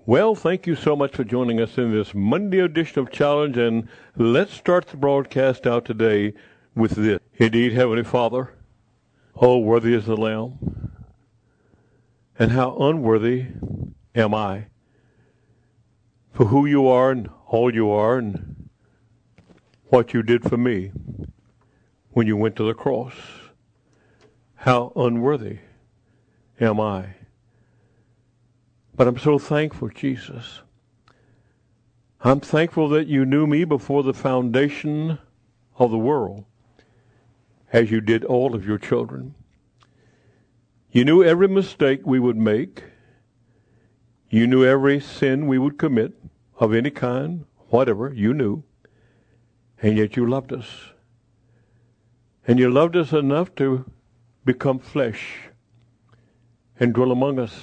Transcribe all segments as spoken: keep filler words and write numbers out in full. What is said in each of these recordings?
Well, thank you so much for joining us in this Monday edition of Challenge, and let's start the broadcast out today with this. Indeed, Heavenly Father, oh, worthy is the Lamb, and how unworthy am I for who you are and all you are and what you did for me when you went to the cross. How unworthy am I. But I'm so thankful, Jesus. I'm thankful that you knew me before the foundation of the world, as you did all of your children. You knew every mistake we would make. You knew every sin we would commit of any kind, whatever, you knew. And yet you loved us. And you loved us enough to become flesh and dwell among us.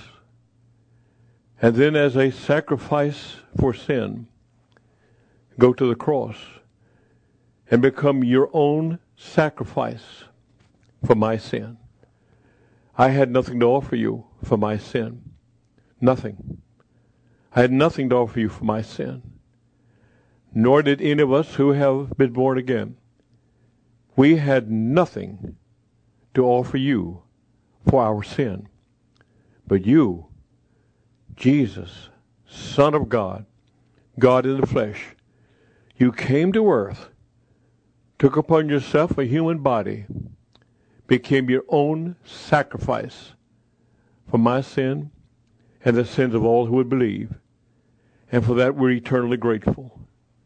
And then as a sacrifice for sin, go to the cross and become your own sacrifice for my sin. I had nothing to offer you for my sin. Nothing. I had nothing to offer you for my sin. Nor did any of us who have been born again. We had nothing to offer you for our sin. But you, Jesus, Son of God, God in the flesh, you came to earth, took upon yourself a human body, became your own sacrifice for my sin and the sins of all who would believe. And for that we're eternally grateful.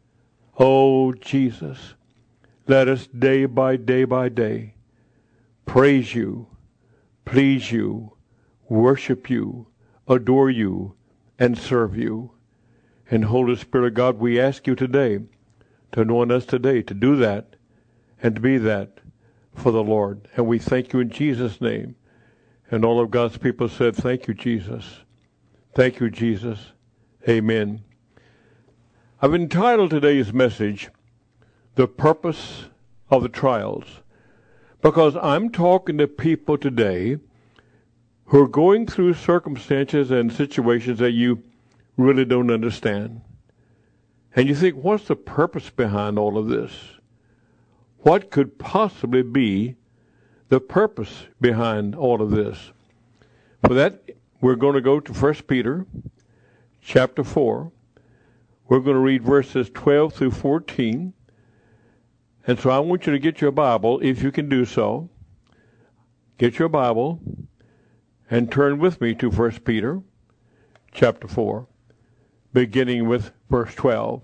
Oh, Jesus, let us day by day by day praise you, please you, worship you, adore you, and serve you. And Holy Spirit of God, we ask you today to anoint us today to do that and to be that for the Lord. And we thank you in Jesus' name. And all of God's people said, thank you, Jesus. Thank you, Jesus. Amen. I've entitled today's message, The Purpose of the Trials, because I'm talking to people today who are going through circumstances and situations that you really don't understand. And you think, what's the purpose behind all of this? What could possibly be the purpose behind all of this? For that, we're going to go to First Peter chapter four. We're going to read verses twelve through fourteen. And so I want you to get your Bible, if you can do so. Get your Bible and turn with me to First Peter chapter four, beginning with verse twelve.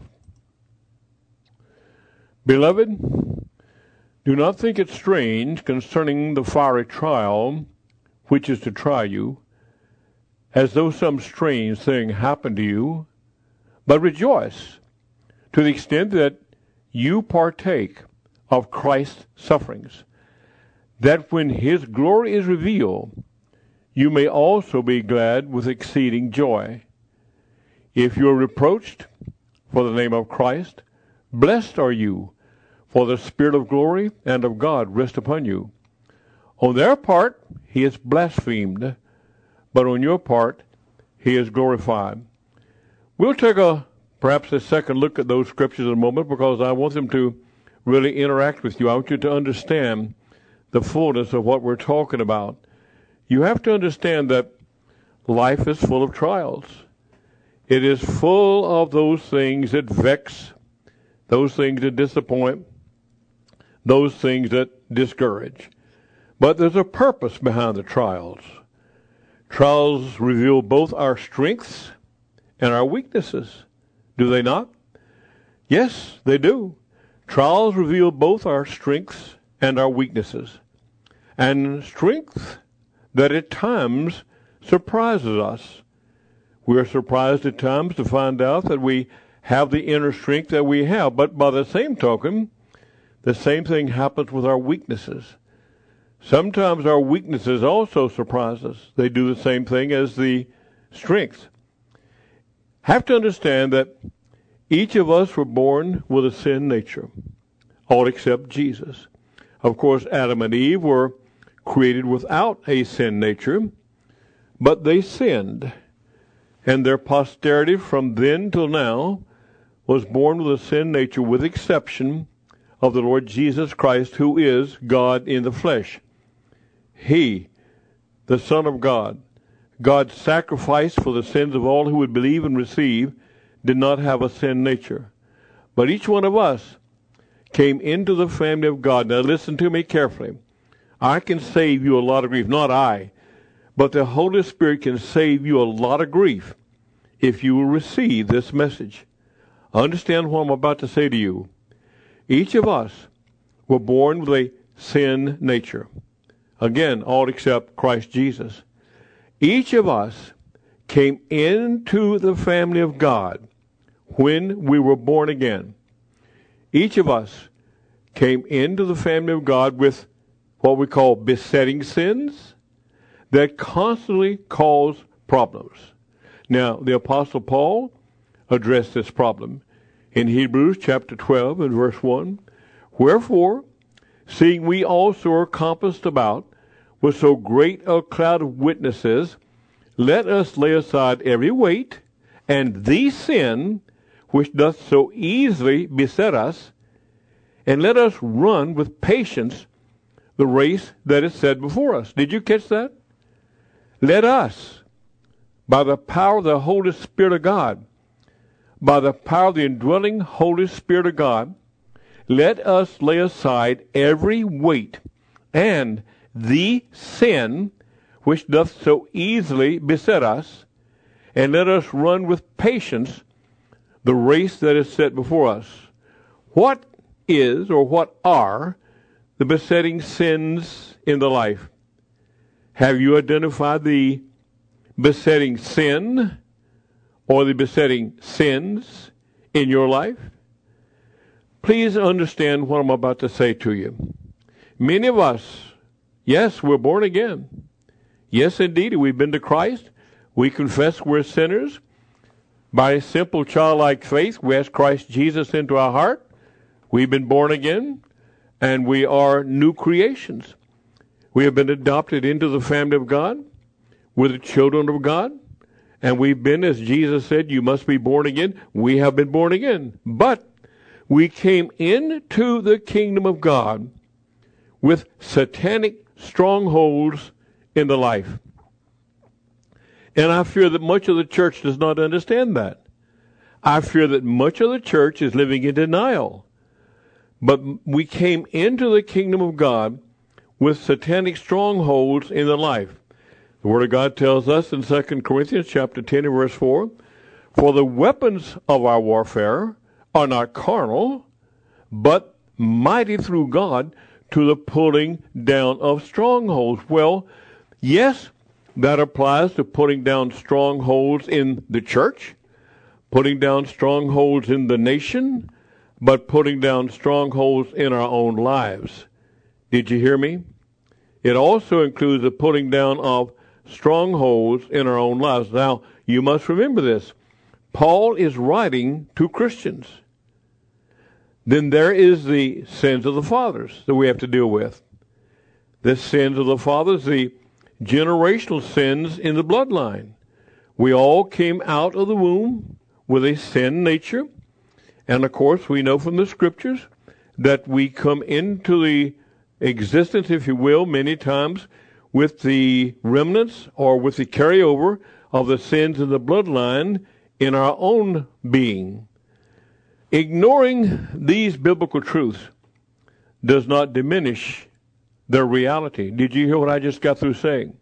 Beloved, do not think it strange concerning the fiery trial which is to try you, as though some strange thing happened to you, but rejoice to the extent that you partake of Christ's sufferings, that when his glory is revealed, you may also be glad with exceeding joy. If you are reproached for the name of Christ, blessed are you, for the Spirit of glory and of God rest upon you. On their part, he is blasphemed, but on your part, he is glorified. We'll take a perhaps a second look at those scriptures in a moment, because I want them to really interact with you. I want you to understand the fullness of what we're talking about. You have to understand that life is full of trials. It is full of those things that vex, those things that disappoint, those things that discourage. But there's a purpose behind the trials. Trials reveal both our strengths and our weaknesses. Do they not? Yes, they do. Trials reveal both our strengths and our weaknesses. And strength that at times surprises us. We are surprised at times to find out that we have the inner strength that we have. But by the same token, the same thing happens with our weaknesses. Sometimes our weaknesses also surprise us. They do the same thing as the strengths. Have to understand that each of us were born with a sin nature, all except Jesus. Of course, Adam and Eve were created without a sin nature, but they sinned. and their posterity from then till now was born with a sin nature, with exception of the Lord Jesus Christ, who is God in the flesh. He, the Son of God, God's sacrifice for the sins of all who would believe and receive, did not have a sin nature. But each one of us came into the family of God. Now listen to me carefully. I can save you a lot of grief. Not I, but the Holy Spirit can save you a lot of grief if you will receive this message. Understand what I'm about to say to you. Each of us were born with a sin nature. Again, all except Christ Jesus. Each of us came into the family of God when we were born again. Each of us came into the family of God with what we call besetting sins that constantly cause problems. Now, the Apostle Paul addressed this problem in Hebrews chapter twelve and verse one. Wherefore, seeing we also are compassed about with so great a cloud of witnesses, let us lay aside every weight and the sin which doth so easily beset us, and let us run with patience the race that is set before us. Did you catch that? Let us, by the power of the Holy Spirit of God, by the power of the indwelling Holy Spirit of God, let us lay aside every weight and the sin which doth so easily beset us, and let us run with patience the race that is set before us. What is, or what are, the besetting sins in the life? Have you identified the besetting sin or the besetting sins in your life? Please understand what I'm about to say to you. Many of us, yes, we're born again. Yes, indeed, we've been to Christ. We confess we're sinners. By a simple childlike faith, we ask Christ Jesus into our heart. We've been born again, and we are new creations. We have been adopted into the family of God. We're the children of God. And we've been, as Jesus said, you must be born again. We have been born again. But we came into the kingdom of God with satanic strongholds in the life. And I fear that much of the church does not understand that. I fear that much of the church is living in denial. But we came into the kingdom of God with satanic strongholds in the life. The Word of God tells us in Second Corinthians chapter ten and verse four, for the weapons of our warfare are not carnal, but mighty through God to the pulling down of strongholds. Well, yes, that applies to putting down strongholds in the church, putting down strongholds in the nation, but putting down strongholds in our own lives. Did you hear me? It also includes the putting down of strongholds in our own lives. Now, you must remember this. Paul is writing to Christians. Then there is the sins of the fathers that we have to deal with. The sins of the fathers, the generational sins in the bloodline. We all came out of the womb with a sin nature. And of course, we know from the scriptures that we come into the existence, if you will, many times with the remnants or with the carryover of the sins in the bloodline in our own being. Ignoring these biblical truths does not diminish their reality. Did you hear what I just got through saying?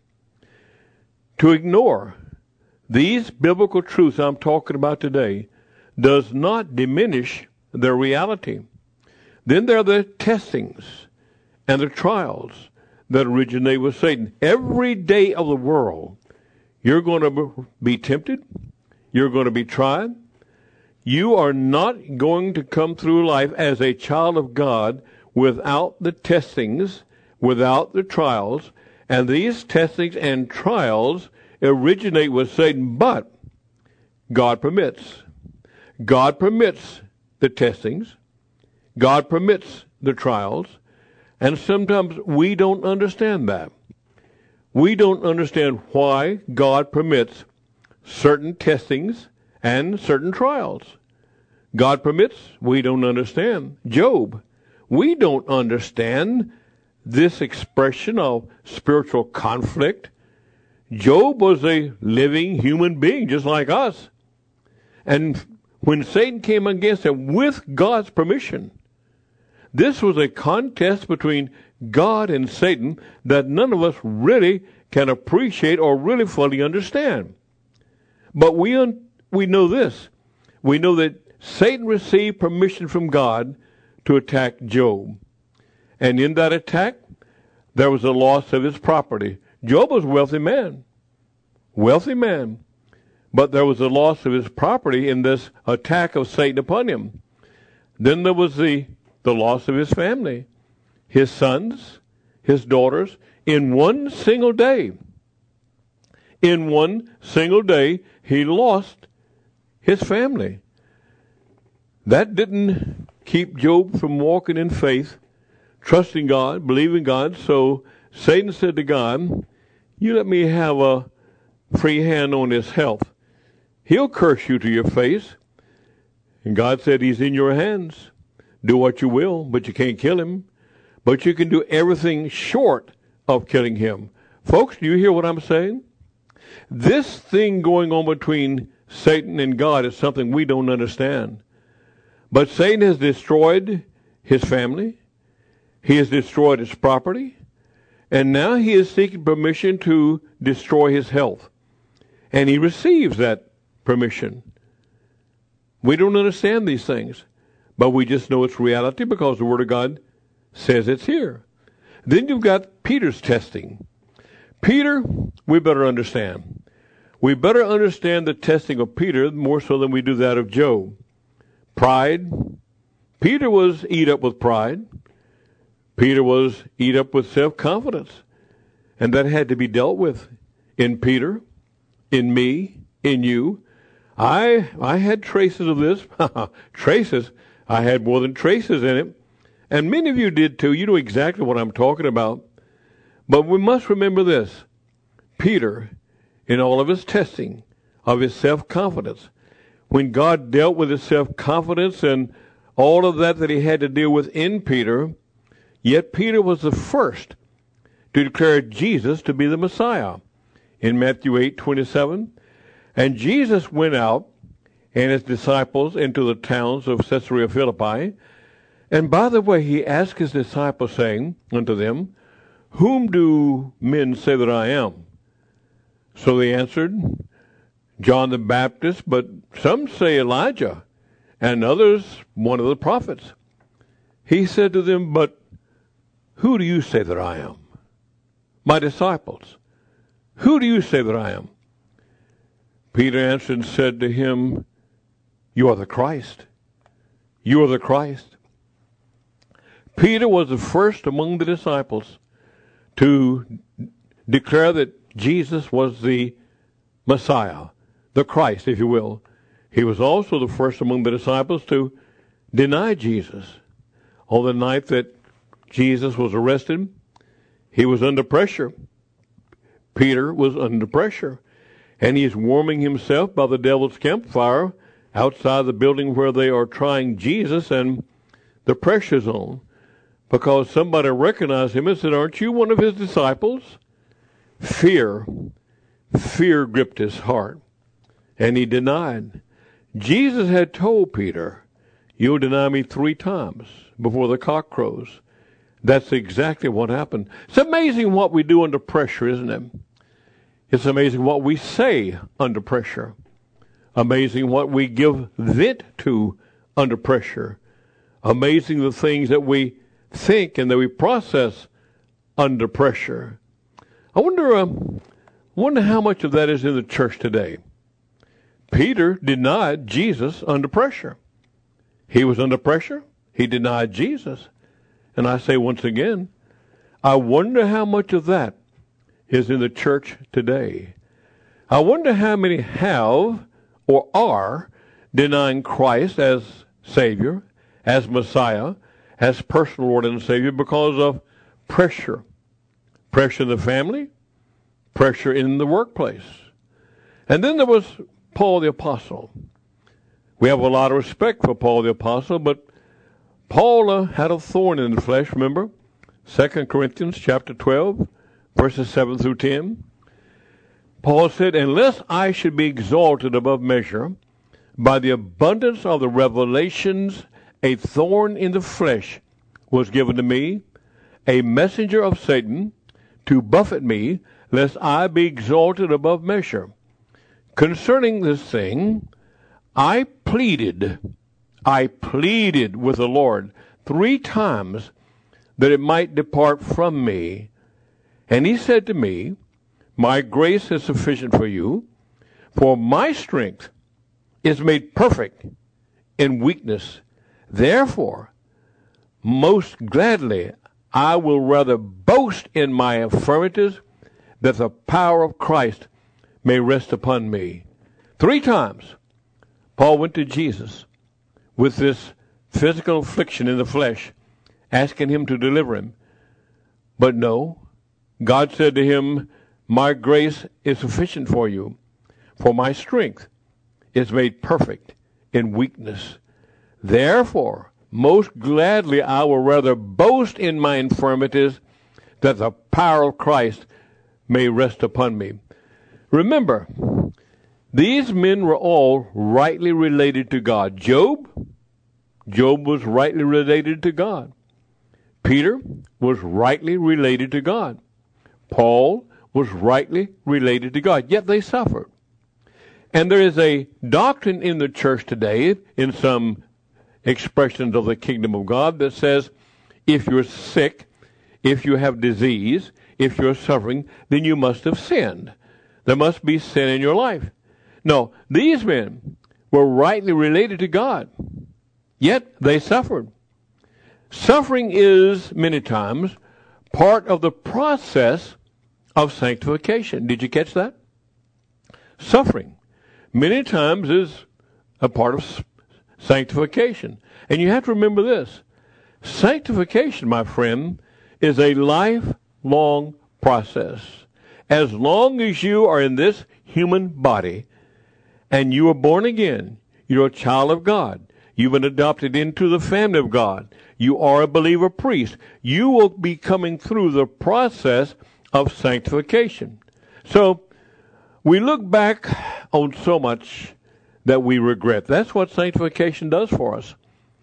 To ignore these biblical truths I'm talking about today does not diminish their reality. Then there are the testings and the trials that originate with Satan. Every day of the world, you're going to be tempted. You're going to be tried. You are not going to come through life as a child of God without the testings, without the trials. And these testings and trials originate with Satan, but God permits. God permits the testings. God permits the trials. And sometimes we don't understand that. We don't understand why God permits certain testings and certain trials. God permits, we don't understand. Job, we don't understand this expression of spiritual conflict. Job was a living human being just like us. And when Satan came against him with God's permission, this was a contest between God and Satan that none of us really can appreciate or really fully understand. But we un- we know this. We know that Satan received permission from God to attack Job. And in that attack, there was a loss of his property. Job was a wealthy man. Wealthy man. But there was a loss of his property in this attack of Satan upon him. Then there was the, the loss of his family. His sons, his daughters, in one single day. In one single day, he lost his family. That didn't keep Job from walking in faith, trusting God, believing God. So Satan said to God, you let me have a free hand on his health. He'll curse you to your face. And God said, he's in your hands. Do what you will, but you can't kill him. But you can do everything short of killing him. Folks, do you hear what I'm saying? This thing going on between Satan and God is something we don't understand. But Satan has destroyed his family. He has destroyed his property. And now he is seeking permission to destroy his health. And he receives that permission. We don't understand these things, but we just know it's reality because the Word of God says it's here. Then you've got Peter's testing. Peter, we better understand. We better understand the testing of Peter more so than we do that of Job. Pride. Peter was eat up with pride. Peter was eat up with self-confidence. And that had to be dealt with in Peter, in me, in you. I I had traces of this. Traces. I had more than traces in it. And many of you did too. You know exactly what I'm talking about. But we must remember this. Peter, in all of his testing of his self-confidence, when God dealt with his self-confidence and all of that that he had to deal with in Peter, yet Peter was the first to declare Jesus to be the Messiah. In Matthew eight twenty-seven, and Jesus went out and his disciples into the towns of Caesarea Philippi. And by the way, he asked his disciples, saying unto them, whom do men say that I am? So they answered, John the Baptist, but some say Elijah, and others one of the prophets. He said to them, but who do you say that I am? My disciples, who do you say that I am? Peter answered and said to him, you are the Christ. You are the Christ. Peter was the first among the disciples to declare that Jesus was the Messiah, the Christ, if you will. He was also the first among the disciples to deny Jesus. On the night that Jesus was arrested, he was under pressure. Peter was under pressure. And he's warming himself by the devil's campfire outside the building where they are trying Jesus, and the pressure's on because somebody recognized him and said, aren't you one of his disciples? Fear, fear gripped his heart, and he denied. Jesus had told Peter, you'll deny me three times before the cock crows. That's exactly what happened. It's amazing what we do under pressure, isn't it? It's amazing what we say under pressure. Amazing what we give vent to under pressure. Amazing the things that we think and that we process under pressure. I wonder, um, wonder how much of that is in the church today. Peter denied Jesus under pressure. He was under pressure. He denied Jesus. And I say once again, I wonder how much of that is in the church today. I wonder how many have or are denying Christ as Savior, as Messiah, as personal Lord and Savior because of pressure. Pressure in the family, pressure in the workplace. And then there was Paul the Apostle. We have a lot of respect for Paul the Apostle, but Paul uh, had a thorn in the flesh, remember? Second Corinthians chapter twelve, verses seven through ten. Paul said, unless I should be exalted above measure by the abundance of the revelations, a thorn in the flesh was given to me, a messenger of Satan, to buffet me, lest I be exalted above measure. Concerning this thing, I pleaded, I pleaded with the Lord three times that it might depart from me. And he said to me, my grace is sufficient for you, for my strength is made perfect in weakness. Therefore, most gladly I will rather boast in my infirmities, that the power of Christ may rest upon me. Three times Paul went to Jesus with this physical affliction in the flesh, asking him to deliver him. But no, God said to him, my grace is sufficient for you, for my strength is made perfect in weakness. Therefore, most gladly I will rather boast in my infirmities, that the power of Christ may rest upon me. Remember, these men were all rightly related to God. Job, Job was rightly related to God. Peter was rightly related to God. Paul was rightly related to God, yet they suffered. And there is a doctrine in the church today, in some expressions of the kingdom of God, that says if you're sick, if you have disease, if you're suffering, then you must have sinned. There must be sin in your life. No, these men were rightly related to God, yet they suffered. Suffering is, many times, part of the process of sanctification. Did you catch that? Suffering, many times, is a part of sanctification. And you have to remember this. Sanctification, my friend, is a lifelong process. As long as you are in this human body and you are born again, you're a child of God, you've been adopted into the family of God, you are a believer priest, you will be coming through the process of sanctification. So we look back on so much that we regret. That's what sanctification does for us.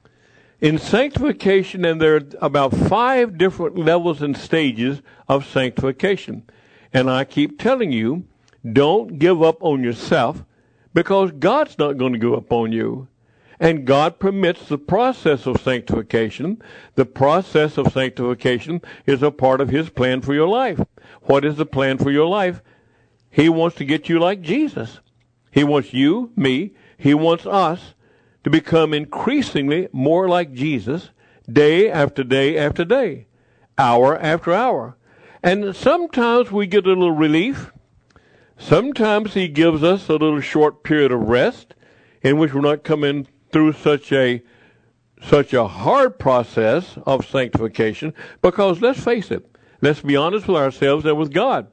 In sanctification, and there are about five different levels and stages of sanctification. And I keep telling you, don't give up on yourself, because God's not going to give up on you. And God permits the process of sanctification. The process of sanctification is a part of His plan for your life. What is the plan for your life? He wants to get you like Jesus. He wants you, me, He wants us to become increasingly more like Jesus day after day after day, hour after hour. And sometimes we get a little relief. Sometimes He gives us a little short period of rest in which we're not coming through such a such a hard process of sanctification, because let's face it, let's be honest with ourselves and with God.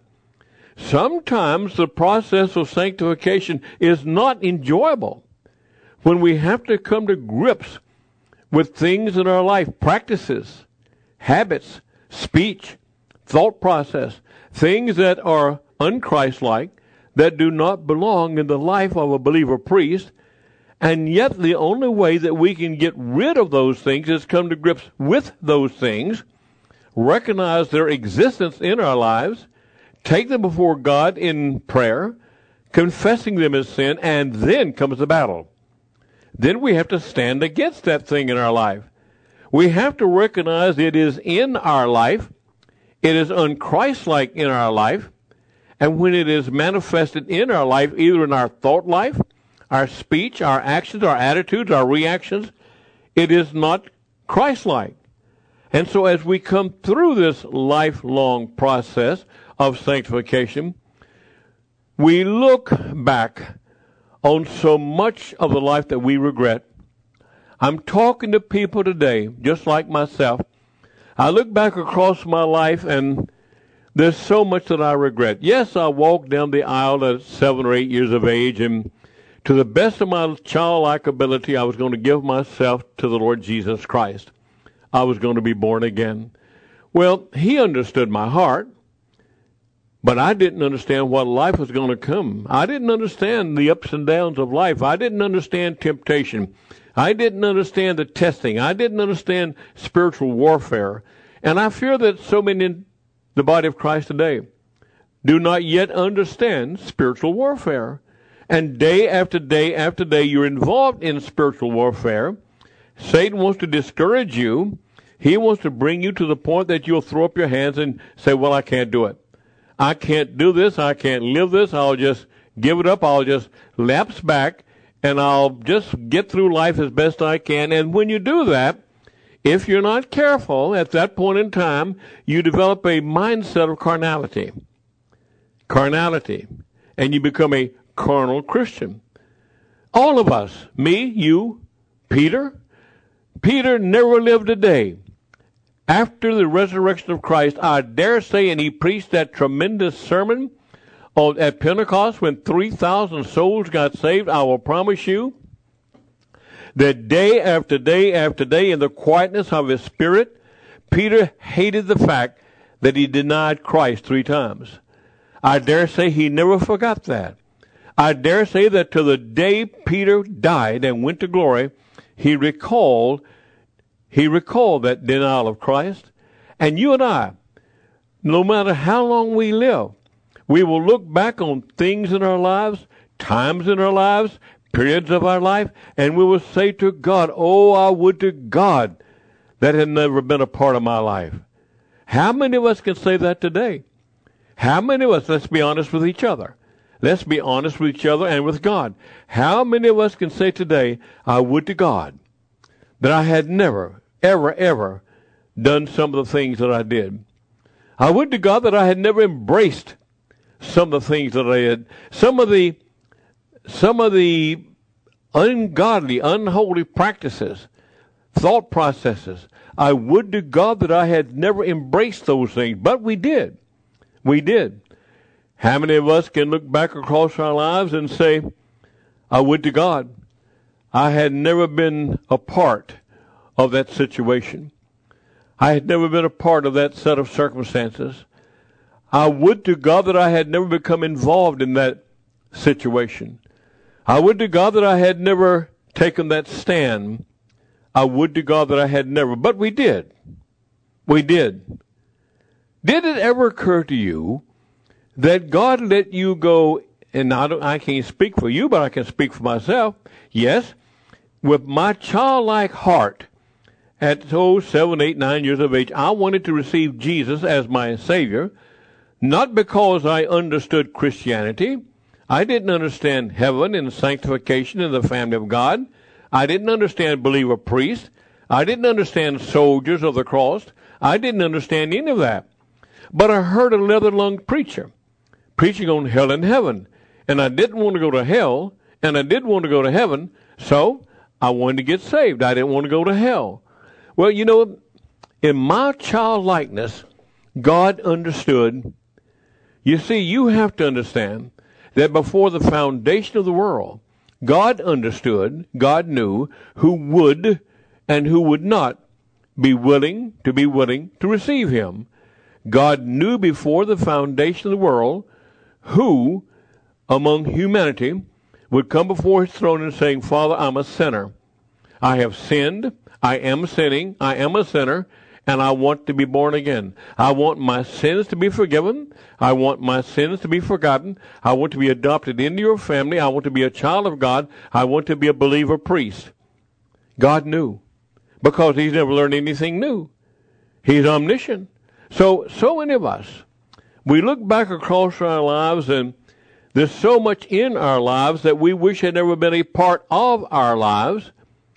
Sometimes the process of sanctification is not enjoyable. When we have to come to grips with things in our life, practices, habits, speech, thought process, things that are unchristlike, that do not belong in the life of a believer priest, and yet the only way that we can get rid of those things is come to grips with those things, recognize their existence in our lives, take them before God in prayer, confessing them as sin, and then comes the battle. Then we have to stand against that thing in our life. We have to recognize it is in our life, it is unchristlike in our life, and when it is manifested in our life, either in our thought life, our speech, our actions, our attitudes, our reactions, it is not Christ-like. And so as we come through this lifelong process of sanctification, we look back on so much of the life that we regret. I'm talking to people today, just like myself. I look back across my life, and There's so much that I regret. Yes, I walked down the aisle at seven or eight years of age, and to the best of my childlike ability, I was going to give myself to the Lord Jesus Christ. I was going to be born again. Well, he understood my heart, but I didn't understand what life was going to come. I didn't understand the ups and downs of life. I didn't understand temptation. I didn't understand the testing. I didn't understand spiritual warfare. And I fear that so many in the body of Christ today do not yet understand spiritual warfare. And day after day after day, you're involved in spiritual warfare. Satan wants to discourage you. He wants to bring you to the point that you'll throw up your hands and say, well, I can't do it. I can't do this. I can't live this. I'll just give it up. I'll just lapse back, and I'll just get through life as best I can. And when you do that, if you're not careful, at that point in time, you develop a mindset of carnality. Carnality. And you become a carnal Christian. All of us, me, you, Peter. Peter never lived a day after the resurrection of Christ. I dare say, and he preached that tremendous sermon on, at Pentecost when three thousand souls got saved. I will promise you that day after day after day, in the quietness of his spirit, Peter hated the fact that he denied Christ three times. I dare say he never forgot that. I dare say that to the day Peter died and went to glory, he recalled, he recalled that denial of Christ. And you and I, no matter how long we live, we will look back on things in our lives, times in our lives, periods of our life, and we will say to God, oh, I would to God that had never been a part of my life. How many of us can say that today? How many of us, let's be honest with each other. Let's be honest with each other and with God. How many of us can say today, I would to God that I had never, ever, ever done some of the things that I did. I would to God that I had never embraced some of the things that I had. Some of the, some of the ungodly, unholy practices, thought processes. I would to God that I had never embraced those things, but we did. We did. How many of us can look back across our lives and say, I would to God I had never been a part of that situation. I had never been a part of that set of circumstances. I would to God that I had never become involved in that situation. I would to God that I had never taken that stand. I would to God that I had never. But we did. We did. Did it ever occur to you that God let you go, and I, don't, I can't speak for you, but I can speak for myself. Yes, with my childlike heart, at oh, seven, eight, nine years of age, I wanted to receive Jesus as my Savior, not because I understood Christianity. I didn't understand heaven and sanctification in the family of God. I didn't understand believer priests. I didn't understand soldiers of the cross. I didn't understand any of that. But I heard a leather-lunged preacher preaching on hell and heaven. And I didn't want to go to hell, and I did want to go to heaven, so I wanted to get saved. I didn't want to go to hell. Well, you know, in my childlikeness, God understood. You see, you have to understand that before the foundation of the world, God understood, God knew who would and who would not be willing to be willing to receive him. God knew before the foundation of the world who among humanity would come before his throne and saying, Father, I'm a sinner. I have sinned. I am sinning. I am a sinner, and I want to be born again. I want my sins to be forgiven. I want my sins to be forgotten. I want to be adopted into your family. I want to be a child of God. I want to be a believer priest. God knew, because he's never learned anything new. He's omniscient. So, so many of us, we look back across our lives, and there's so much in our lives that we wish had never been a part of our lives.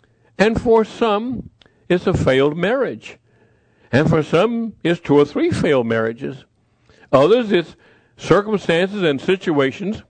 And for some, it's a failed marriage. And for some, it's two or three failed marriages. Others, it's circumstances and situations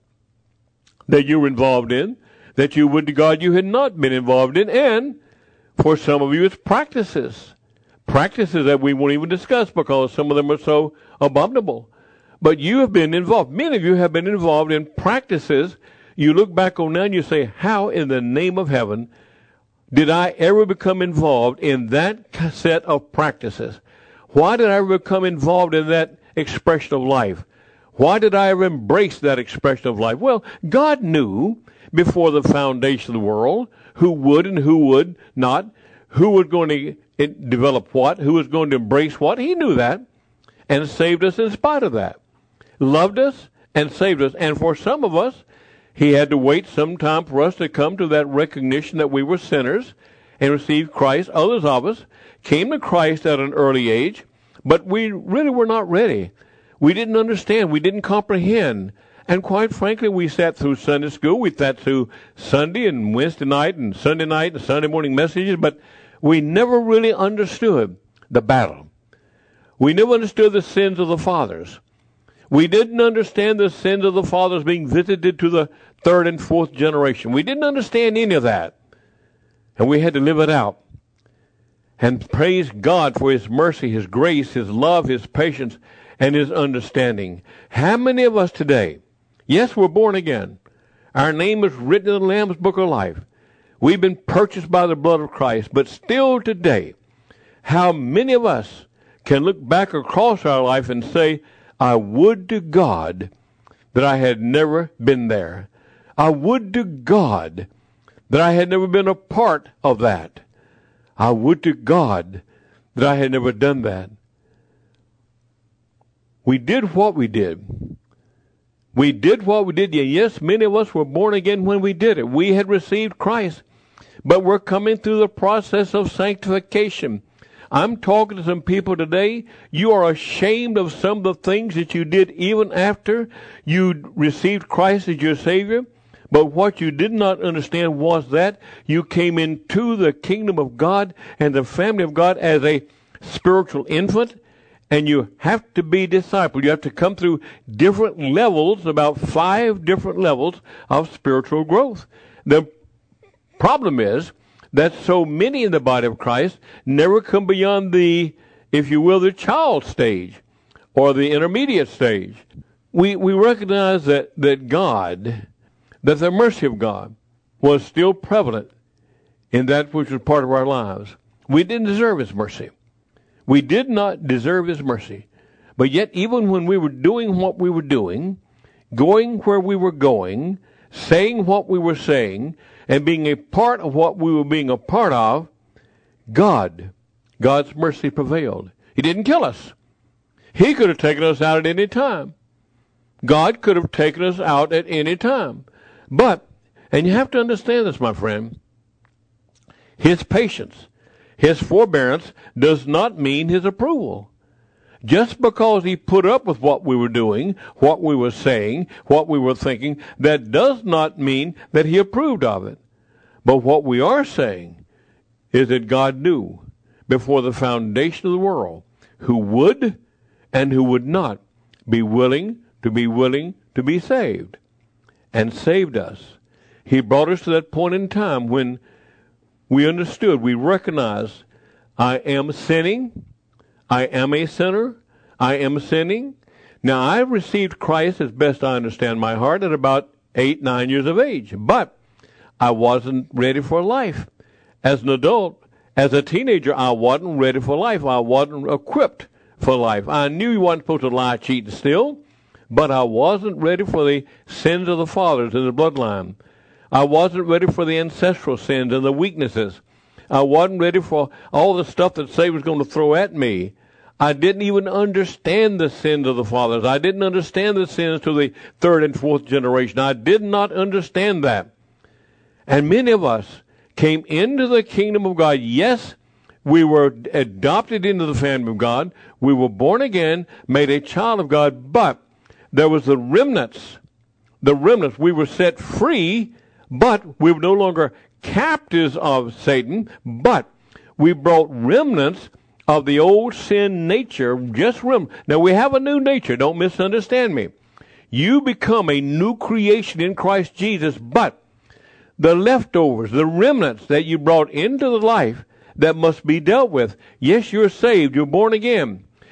that you were involved in that you would to God you had not been involved in. And for some of you, it's practices. Practices that we won't even discuss because some of them are so abominable. But you have been involved. Many of you have been involved in practices. You look back on now and you say, how in the name of heaven did I ever become involved in that set of practices? Why did I ever become involved in that expression of life? Why did I ever embrace that expression of life? Well, God knew before the foundation of the world who would and who would not, who was going to develop what, who was going to embrace what. He knew that and saved us in spite of that. Loved us and saved us. And for some of us, he had to wait some time for us to come to that recognition that we were sinners and receive Christ. Others of us came to Christ at an early age, but we really were not ready. We didn't understand. We didn't comprehend. And quite frankly, we sat through Sunday school. We sat through Sunday and Wednesday night and Sunday night and Sunday morning messages, but we never really understood the battle. We never understood the sins of the fathers. We didn't understand the sins of the fathers being visited to the third and fourth generation. We didn't understand any of that. And we had to live it out. And praise God for His mercy, His grace, His love, His patience, and His understanding. How many of us today, yes, we're born again. Our name is written in the Lamb's Book of Life. We've been purchased by the blood of Christ. But still today, how many of us can look back across our life and say, I would to God that I had never been there. I would to God that I had never been a part of that. I would to God that I had never done that. We did what we did. We did what we did. Yes, many of us were born again when we did it. We had received Christ, but we're coming through the process of sanctification. I'm talking to some people today. You are ashamed of some of the things that you did even after you received Christ as your Savior. But what you did not understand was that you came into the kingdom of God and the family of God as a spiritual infant, and you have to be discipled. You have to come through different levels, about five different levels of spiritual growth. The problem is that so many in the body of Christ never come beyond the, if you will, the child stage or the intermediate stage. We we recognize that, that God, that the mercy of God was still prevalent in that which was part of our lives. We didn't deserve His mercy. We did not deserve His mercy. But yet, even when we were doing what we were doing, going where we were going, saying what we were saying, and being a part of what we were being a part of, God, God's mercy prevailed. He didn't kill us. He could have taken us out at any time. God could have taken us out at any time. But, and you have to understand this, my friend, His patience, His forbearance does not mean His approval. Just because He put up with what we were doing, what we were saying, what we were thinking, that does not mean that He approved of it. But what we are saying is that God knew before the foundation of the world who would and who would not be willing to be willing to be saved, and saved us. He brought us to that point in time when we understood, we recognized, I am sinning, I am a sinner, I am sinning. Now, I received Christ, as best I understand my heart, at about eight, nine years of age. But I wasn't ready for life. As an adult, as a teenager, I wasn't ready for life. I wasn't equipped for life. I knew you wasn't supposed to lie, cheat, and steal, but I wasn't ready for the sins of the fathers in the bloodline. I wasn't ready for the ancestral sins and the weaknesses. I wasn't ready for all the stuff that Satan was going to throw at me. I didn't even understand the sins of the fathers. I didn't understand the sins to the third and fourth generation. I did not understand that. And many of us came into the kingdom of God. Yes, we were adopted into the family of God. We were born again, made a child of God, but there was the remnants. The remnants. We were set free, but we were no longer captives of Satan, but we brought remnants of the old sin nature, just remnants. Now, we have a new nature. Don't misunderstand me. You become a new creation in Christ Jesus, but the leftovers, the remnants that you brought into the life that must be dealt with. Yes, you're saved. You're born again.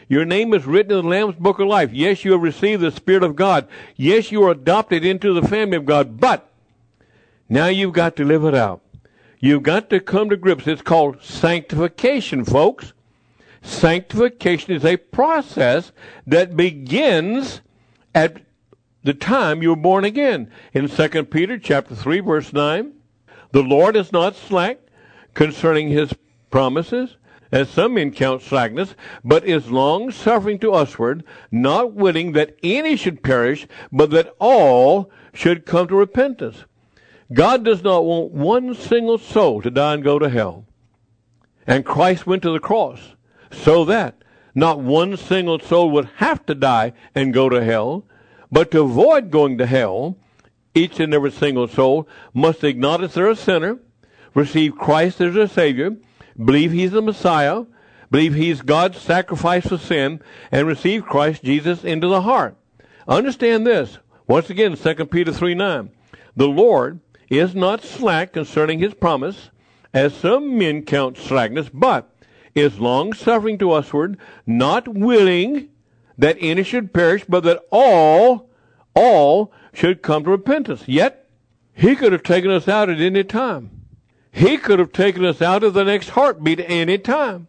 Your name is written in the Lamb's Book of Life. Yes, you have received the Spirit of God. Yes, you are adopted into the family of God. But now you've got to live it out. You've got to come to grips. It's called sanctification, folks. Sanctification is a process that begins at the time you were born again. In Second Peter chapter three, verse nine, the Lord is not slack concerning his promises, as some men count slackness, but is long-suffering to usward, not willing that any should perish, but that all should come to repentance. God does not want one single soul to die and go to hell. And Christ went to the cross so that not one single soul would have to die and go to hell, but to avoid going to hell, each and every single soul must acknowledge they're a sinner, receive Christ as their Savior, believe he's the Messiah, believe he's God's sacrifice for sin, and receive Christ Jesus into the heart. Understand this. Once again, Second Peter three nine. The Lord is not slack concerning his promise, as some men count slackness, but is long-suffering to usward, not willing that any should perish, but that all, all should come to repentance. Yet, he could have taken us out at any time. He could have taken us out of the next heartbeat at any time.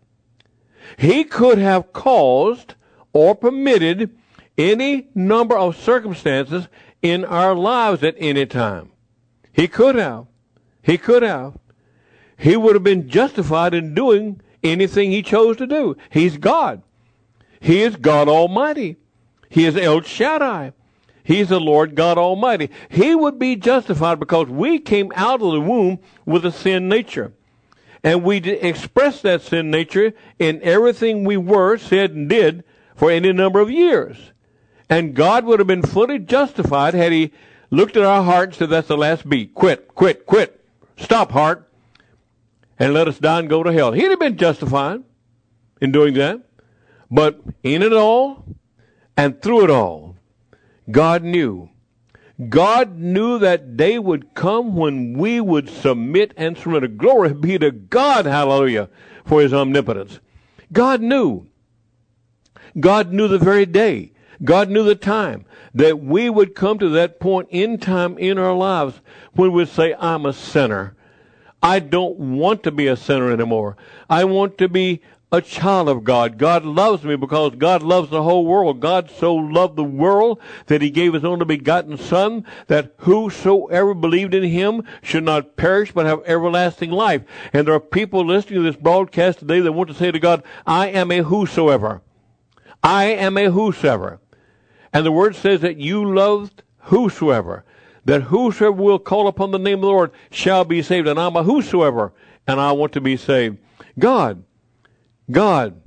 He could have caused or permitted any number of circumstances in our lives at any time. He could have. He could have. He would have been justified in doing anything he chose to do. He's God. He is God Almighty. He is El Shaddai. He's the Lord God Almighty. He would be justified because we came out of the womb with a sin nature. And we expressed that sin nature in everything we were, said, and did for any number of years. And God would have been fully justified had he looked at our heart and said, that's the last beat. Quit, quit, quit. Stop, heart. And let us die and go to hell. He'd have been justified in doing that. But in it all and through it all, God knew. God knew that day would come when we would submit and surrender. Glory be to God, hallelujah, for his omnipotence. God knew. God knew the very day. God knew the time that we would come to that point in time in our lives when we'd say, I'm a sinner. I don't want to be a sinner anymore. I want to be a child of God. God loves me because God loves the whole world. God so loved the world that he gave his only begotten Son, that whosoever believed in him should not perish but have everlasting life. And there are people listening to this broadcast today that want to say to God, I am a whosoever. I am a whosoever. And the word says that you loved whosoever, that whosoever will call upon the name of the Lord shall be saved. And I'm a whosoever, and I want to be saved. God, God,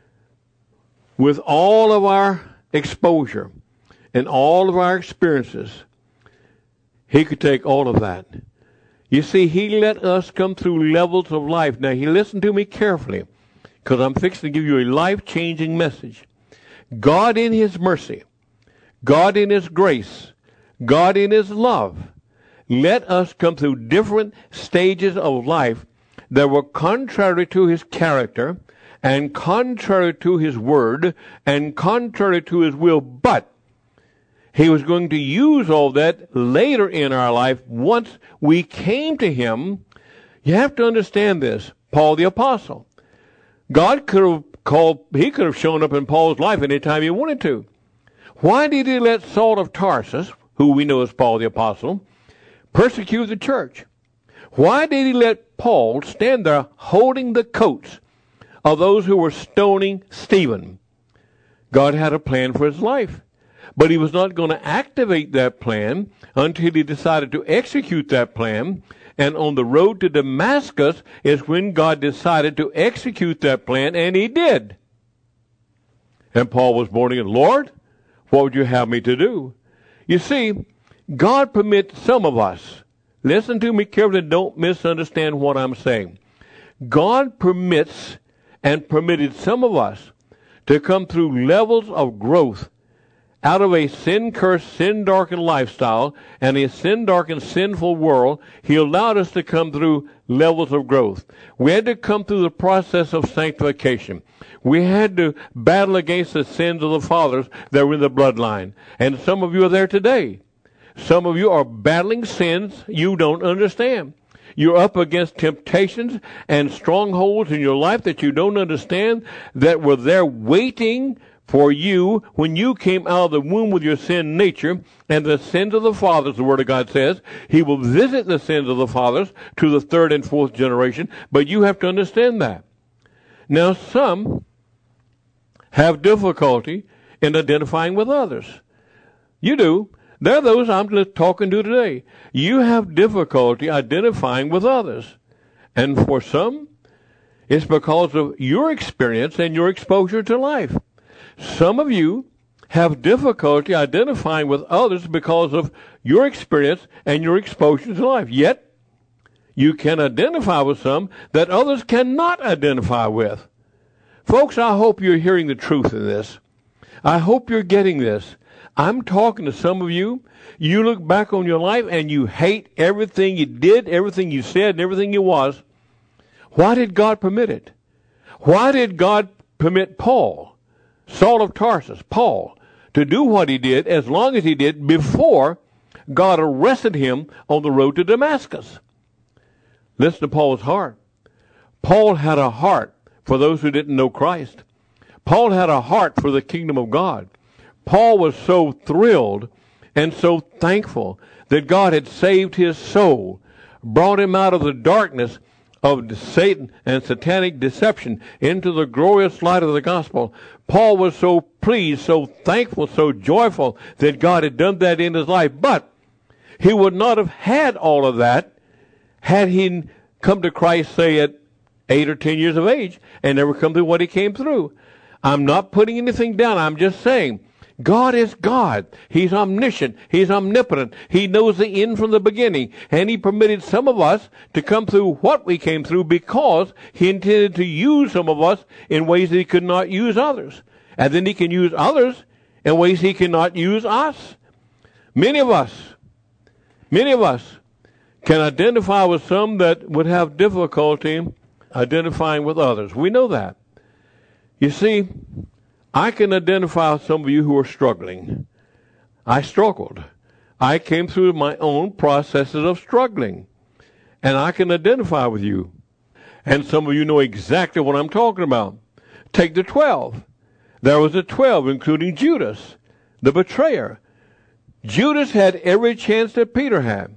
with all of our exposure and all of our experiences, he could take all of that. You see, he let us come through levels of life. Now, he listened to me carefully, because I'm fixing to give you a life-changing message. God in his mercy, God in his grace, God in his love, let us come through different stages of life that were contrary to his character, and contrary to his word, and contrary to his will, but he was going to use all that later in our life once we came to him. You have to understand this. Paul the Apostle. God could have called, he could have shown up in Paul's life anytime he wanted to. Why did he let Saul of Tarsus, who we know as Paul the Apostle, persecute the church? Why did he let Paul stand there holding the coats of those who were stoning Stephen? God had a plan for his life, but he was not going to activate that plan until he decided to execute that plan. And on the road to Damascus is when God decided to execute that plan, and he did. And Paul was born again. Lord, what would you have me to do? You see, God permits some of us, listen to me carefully, don't misunderstand what I'm saying. God permits and permitted some of us to come through levels of growth out of a sin-cursed, sin-darkened lifestyle and a sin-darkened, sinful world, he allowed us to come through levels of growth. We had to come through the process of sanctification. We had to battle against the sins of the fathers that were in the bloodline. And some of you are there today. Some of you are battling sins you don't understand. You're up against temptations and strongholds in your life that you don't understand, that were there waiting for you when you came out of the womb with your sin nature and the sins of the fathers. The Word of God says he will visit the sins of the fathers to the third and fourth generation, but you have to understand that. Now, some have difficulty in identifying with others. You do. There are those I'm just talking to today. You have difficulty identifying with others. And for some, it's because of your experience and your exposure to life. Some of you have difficulty identifying with others because of your experience and your exposure to life. Yet, you can identify with some that others cannot identify with. Folks, I hope you're hearing the truth in this. I hope you're getting this. I'm talking to some of you. You look back on your life and you hate everything you did, everything you said, and everything you was. Why did God permit it? Why did God permit Paul, Saul of Tarsus, Paul, to do what he did as long as he did before God arrested him on the road to Damascus? Listen to Paul's heart. Paul had a heart for those who didn't know Christ. Paul had a heart for the kingdom of God. Paul was so thrilled and so thankful that God had saved his soul, brought him out of the darkness of Satan and satanic deception into the glorious light of the gospel. Paul was so pleased, so thankful, so joyful that God had done that in his life. But he would not have had all of that had he come to Christ, say, at eight or ten years of age and never come through what he came through. I'm not putting anything down. I'm just saying, God is God. He's omniscient. He's omnipotent. He knows the end from the beginning. And he permitted some of us to come through what we came through because he intended to use some of us in ways that he could not use others. And then he can use others in ways he cannot use us. Many of us, many of us can identify with some that would have difficulty identifying with others. We know that. You see, I can identify with some of you who are struggling. I struggled. I came through my own processes of struggling. And I can identify with you. And some of you know exactly what I'm talking about. Take the twelve. There was a twelve, including Judas, the betrayer. Judas had every chance that Peter had.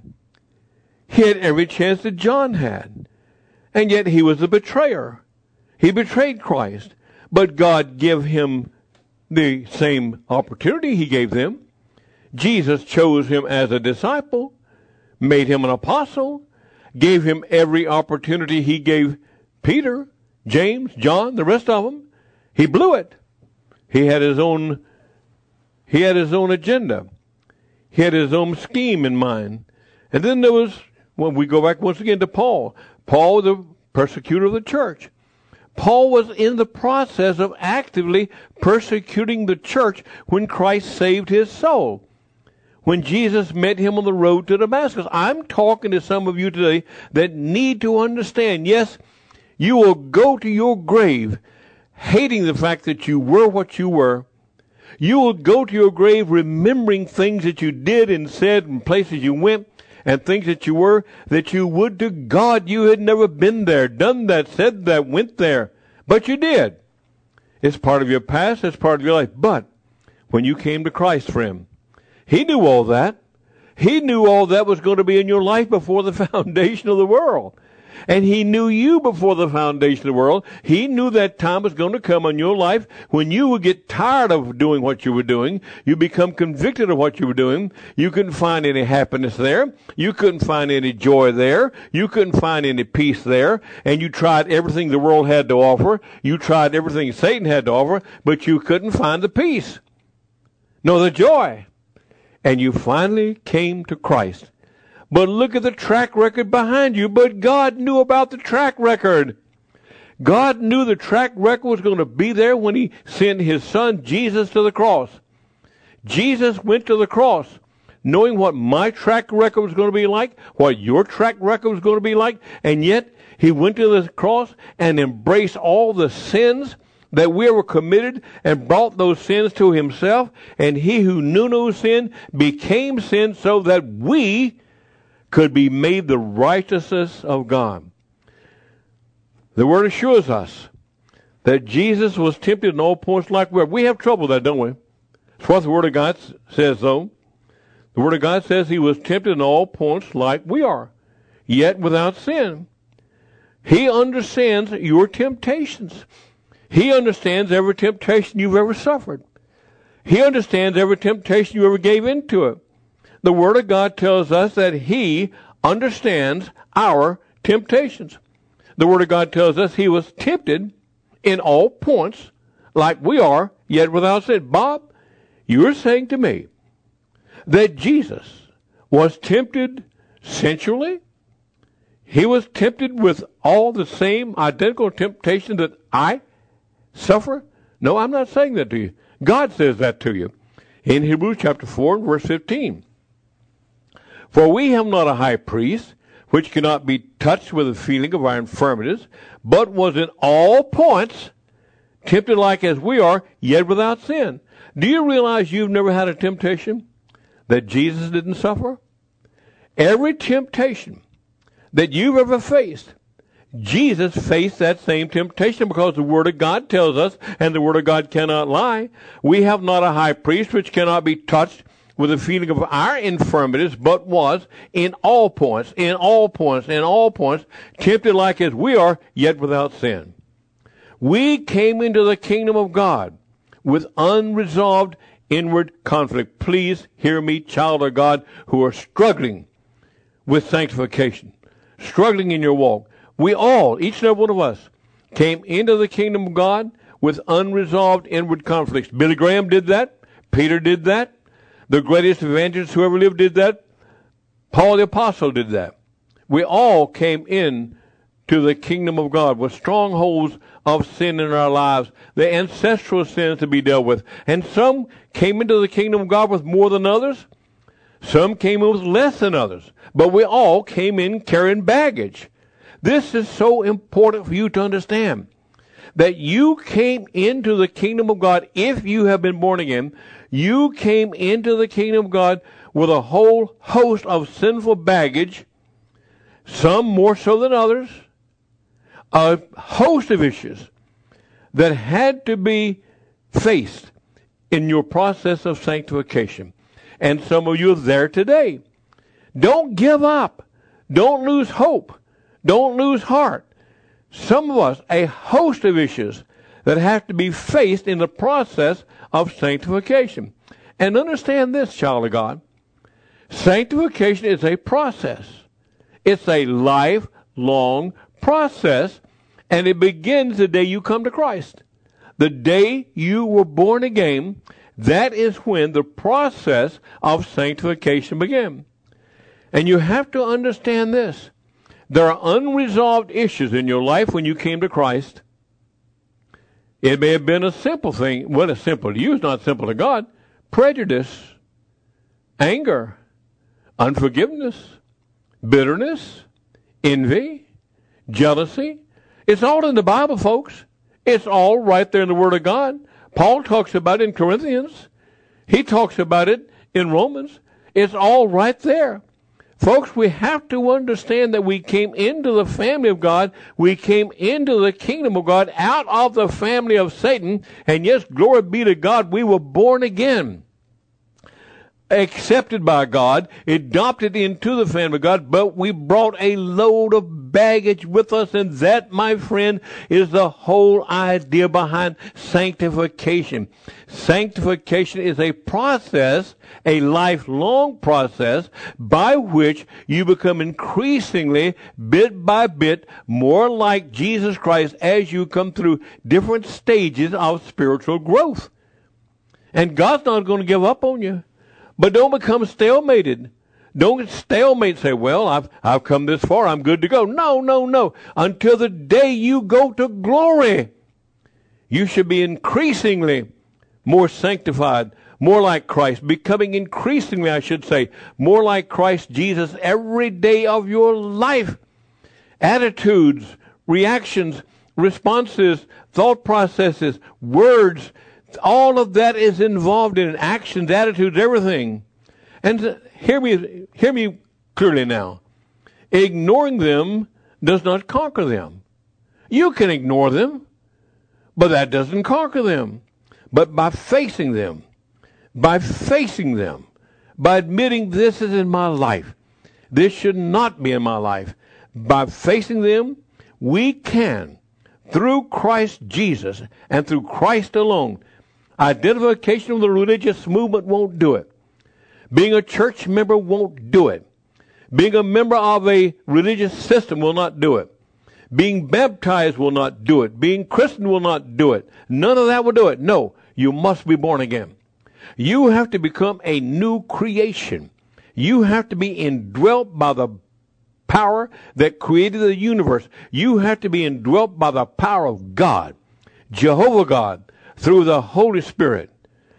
He had every chance that John had. And yet he was the betrayer. He betrayed Christ. But God gave him the same opportunity he gave them. Jesus chose him as a disciple, made him an apostle, gave him every opportunity he gave Peter, James, John, the rest of them. He blew it. He had his own, he had his own agenda. He had his own scheme in mind. And then there was, when we go back once again to Paul, Paul, the persecutor of the church. Paul was in the process of actively persecuting the church when Christ saved his soul, when Jesus met him on the road to Damascus. I'm talking to some of you today that need to understand, yes, you will go to your grave hating the fact that you were what you were. You will go to your grave remembering things that you did and said and places you went, and things that you were, that you would to God you had never been there, done that, said that, went there. But you did. It's part of your past, it's part of your life. But when you came to Christ, friend, he knew all that. He knew all that was going to be in your life before the foundation of the world. And he knew you before the foundation of the world. He knew that time was going to come in your life when you would get tired of doing what you were doing. You become convicted of what you were doing. You couldn't find any happiness there. You couldn't find any joy there. You couldn't find any peace there. And you tried everything the world had to offer. You tried everything Satan had to offer, but you couldn't find the peace nor the joy. And you finally came to Christ. But look at the track record behind you. But God knew about the track record. God knew the track record was going to be there when he sent his son Jesus to the cross. Jesus went to the cross knowing what my track record was going to be like, what your track record was going to be like, and yet he went to the cross and embraced all the sins that we were committed and brought those sins to himself, and he who knew no sin became sin so that we could be made the righteousness of God. The Word assures us that Jesus was tempted in all points like we are. We have trouble with that, don't we? That's what the Word of God says, though. The Word of God says he was tempted in all points like we are, yet without sin. He understands your temptations. He understands every temptation you've ever suffered. He understands every temptation you ever gave into it. The Word of God tells us that he understands our temptations. The Word of God tells us he was tempted in all points like we are, yet without sin. Bob, you're saying to me that Jesus was tempted sensually? He was tempted with all the same identical temptation that I suffer? No, I'm not saying that to you. God says that to you in Hebrews chapter four and verse fifteen. For we have not a high priest which cannot be touched with the feeling of our infirmities, but was in all points tempted like as we are, yet without sin. Do you realize you've never had a temptation that Jesus didn't suffer? Every temptation that you've ever faced, Jesus faced that same temptation, because the Word of God tells us, and the Word of God cannot lie, we have not a high priest which cannot be touched with the feeling of our infirmities, but was in all points, in all points, in all points, tempted like as we are, yet without sin. We came into the kingdom of God with unresolved inward conflict. Please hear me, child of God, who are struggling with sanctification, struggling in your walk. We all, each and every one of us, came into the kingdom of God with unresolved inward conflicts. Billy Graham did that. Peter did that. The greatest evangelist who ever lived did that. Paul the Apostle did that. We all came in to the kingdom of God with strongholds of sin in our lives, the ancestral sins to be dealt with. And some came into the kingdom of God with more than others. Some came in with less than others. But we all came in carrying baggage. This is so important for you to understand, that you came into the kingdom of God. If you have been born again, you came into the kingdom of God with a whole host of sinful baggage, some more so than others, a host of issues that had to be faced in your process of sanctification. And some of you are there today. Don't give up. Don't lose hope. Don't lose heart. Some of us, a host of issues that have to be faced in the process of sanctification. And understand this, child of God. Sanctification is a process. It's a lifelong process, and it begins the day you come to Christ. The day you were born again, that is when the process of sanctification began. And you have to understand this. There are unresolved issues in your life when you came to Christ. It may have been a simple thing. Well, it's simple to you, it's not simple to God. Prejudice, anger, unforgiveness, bitterness, envy, jealousy. It's all in the Bible, folks. It's all right there in the Word of God. Paul talks about it in Corinthians. He talks about it in Romans. It's all right there. Folks, we have to understand that we came into the family of God. We came into the kingdom of God out of the family of Satan. And yes, glory be to God, we were born again, accepted by God, adopted into the family of God, but we brought a load of baggage with us, and that, my friend, is the whole idea behind sanctification. Sanctification is a process, a lifelong process, by which you become increasingly, bit by bit, more like Jesus Christ as you come through different stages of spiritual growth. And God's not going to give up on you. But don't become stalemated. Don't stalemate, say, well, I've, I've come this far, I'm good to go. No, no, no. Until the day you go to glory, you should be increasingly more sanctified, more like Christ, becoming increasingly, I should say, more like Christ Jesus every day of your life. Attitudes, reactions, responses, thought processes, words, all of that is involved in actions, attitudes, everything. And hear me, hear me clearly now. Ignoring them does not conquer them. You can ignore them, but that doesn't conquer them. But by facing them, by facing them, by admitting this is in my life, this should not be in my life, by facing them, we can, through Christ Jesus and through Christ alone. Identification with the religious movement won't do it. Being a church member won't do it. Being a member of a religious system will not do it. Being baptized will not do it. Being Christian will not do it. None of that will do it. No, you must be born again. You have to become a new creation. You have to be indwelt by the power that created the universe. You have to be indwelt by the power of God, Jehovah God, through the Holy Spirit.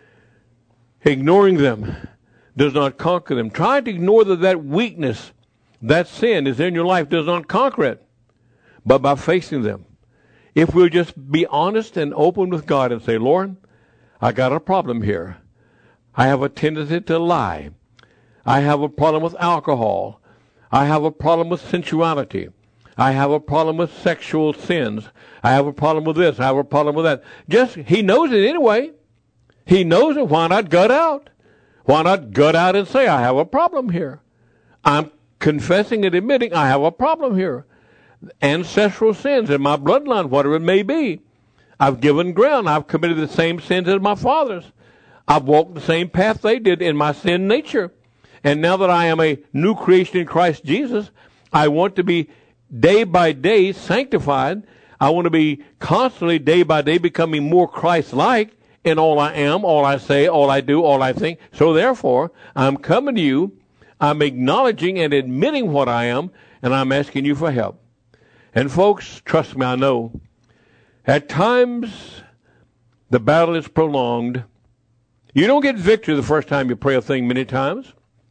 Ignoring them does not conquer them. Trying to ignore that that weakness, that sin is in your life does not conquer it, but by facing them. If we'll just be honest and open with God and say, Lord, I got a problem here. I have a tendency to lie. I have a problem with alcohol. I have a problem with sensuality. I have a problem with sexual sins. I have a problem with this. I have a problem with that. Just, he knows it anyway. He knows it. Why not gut out? Why not gut out and say, I have a problem here. I'm confessing and admitting I have a problem here. Ancestral sins in my bloodline, whatever it may be. I've given ground. I've committed the same sins as my fathers. I've walked the same path they did in my sin nature. And now that I am a new creation in Christ Jesus, I want to be day by day sanctified. I want to be constantly day by day becoming more Christ-like in all I am, all I say, all I do, all I think. So therefore, I'm coming to you. I'm acknowledging and admitting what I am, and I'm asking you for help. And folks, trust me, I know, at times the battle is prolonged. You don't get victory the first time you pray a thing many times.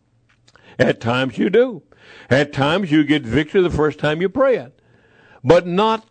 At times you do. At times you get victory the first time you pray it. But not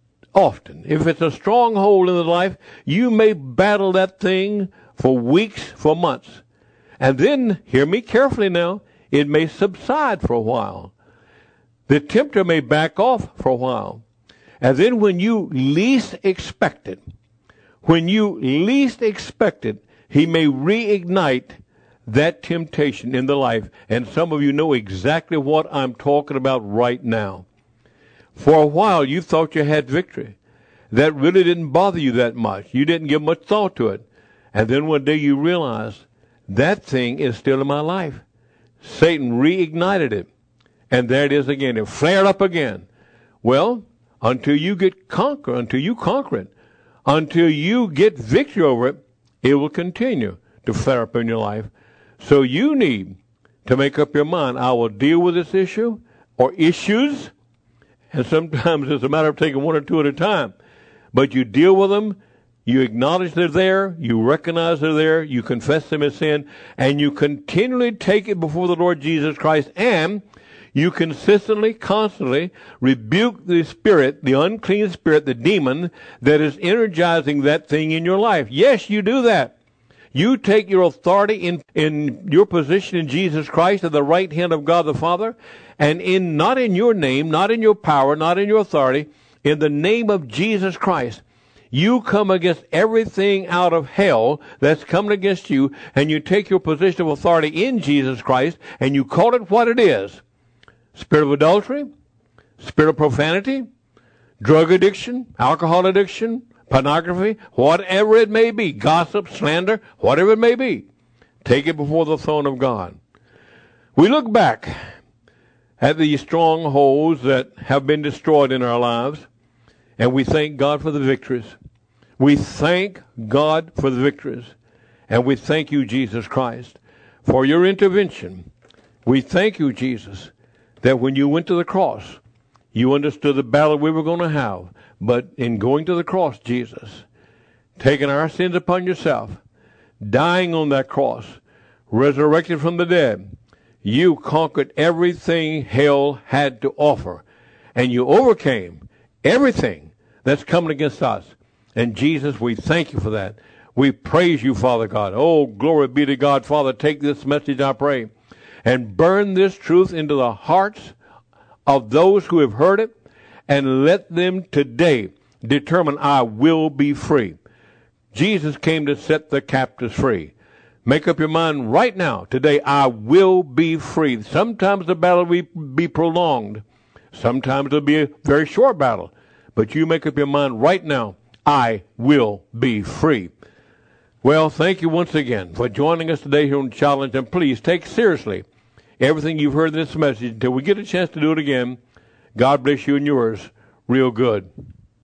often. If it's a stronghold in the life, you may battle that thing for weeks, for months. And then, hear me carefully now, it may subside for a while. The tempter may back off for a while. And then when you least expect it, when you least expect it, he may reignite that temptation in the life. And some of you know exactly what I'm talking about right now. For a while, you thought you had victory. That really didn't bother you that much. You didn't give much thought to it. And then one day you realize, that thing is still in my life. Satan reignited it. And there it is again. It flared up again. Well, until you get conquer, until you conquer it, until you get victory over it, it will continue to flare up in your life. So you need to make up your mind, I will deal with this issue or issues. And sometimes it's a matter of taking one or two at a time. But you deal with them, you acknowledge they're there, you recognize they're there, you confess them as sin, and you continually take it before the Lord Jesus Christ, and you consistently, constantly rebuke the spirit, the unclean spirit, the demon that is energizing that thing in your life. Yes, you do that. You take your authority in, in your position in Jesus Christ at the right hand of God the Father, and in not in your name, not in your power, not in your authority, in the name of Jesus Christ, you come against everything out of hell that's coming against you, and you take your position of authority in Jesus Christ, and you call it what it is. Spirit of adultery, spirit of profanity, drug addiction, alcohol addiction, pornography, whatever it may be, gossip, slander, whatever it may be. Take it before the throne of God. We look back at these strongholds that have been destroyed in our lives, and we thank God for the victories. We thank God for the victories, and we thank you, Jesus Christ, for your intervention. We thank you, Jesus, that when you went to the cross, you understood the battle we were going to have. But in going to the cross, Jesus, taking our sins upon yourself, dying on that cross, resurrected from the dead, you conquered everything hell had to offer. And you overcame everything that's coming against us. And Jesus, we thank you for that. We praise you, Father God. Oh, glory be to God. Father, take this message, I pray, and burn this truth into the hearts of those who have heard it, and let them today determine, I will be free. Jesus came to set the captives free. Make up your mind right now, today, I will be free. Sometimes the battle will be prolonged. Sometimes it'll be a very short battle. But you make up your mind right now, I will be free. Well, thank you once again for joining us today here on Challenge. And please take seriously everything you've heard in this message until we get a chance to do it again. God bless you and yours real good.